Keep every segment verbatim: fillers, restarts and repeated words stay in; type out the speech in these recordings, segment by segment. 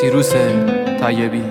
سیروس طیبی.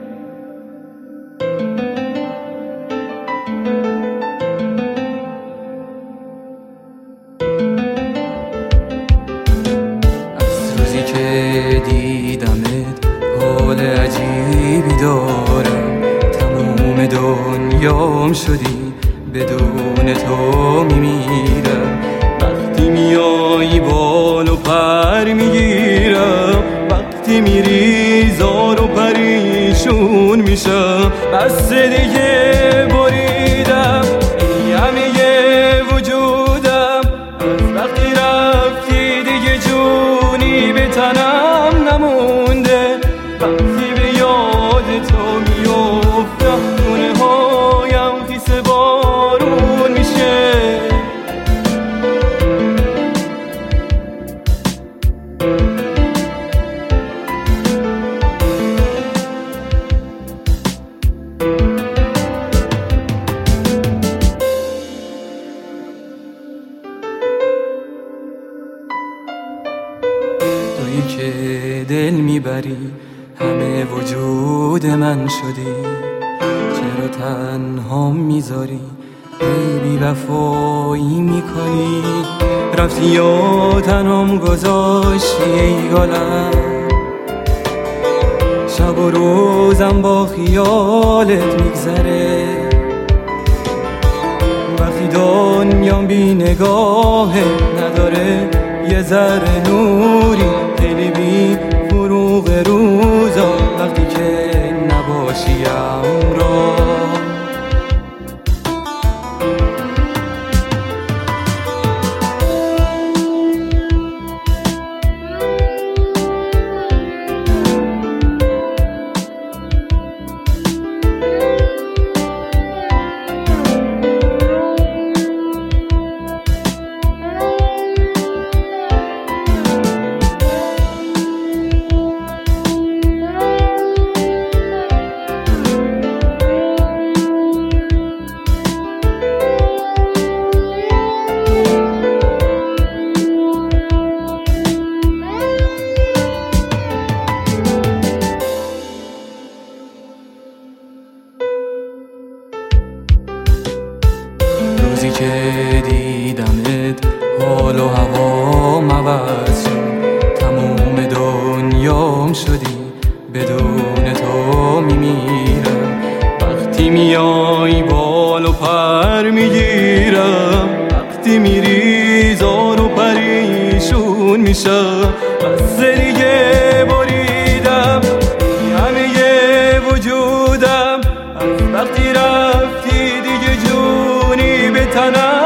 از روزی که دیدمت حال عجیبی دارم، تموم دنیام شدی بدون تو میمیرم. وقتی میای بال و پر میگیرم، وقتی میری زار و پریشون میشم. بس دیگه بریدم ای همه وجودم، از وقتی رفتی دیگه جونی به تنم نمونده. وقتی به یاد تو میافتم خونه هایم خیس بارون میشه. تویی که دل میبری همه وجود من شدی، چرا تنها میذاری ای بی وفایی میکنی؟ رفتی یا تنهام گذاشتی ای گلم، شب و روزم با خیالت میگذره. وقتی دنیام بی نگاهت نداره یه ذره نوری، خیلی بی فروغ روزا وقتی که نباشی همراه. روزی که دیدمت حال و هوام عوض شد، تموم دنیام شدی بدون تو میمیرم. وقتی میای بال و پر میگیرم، وقتی میری زار و پریشون میشم. بس دیگه بریدم همه وجودم، از وقتی رفتی دیگه جونی به تنم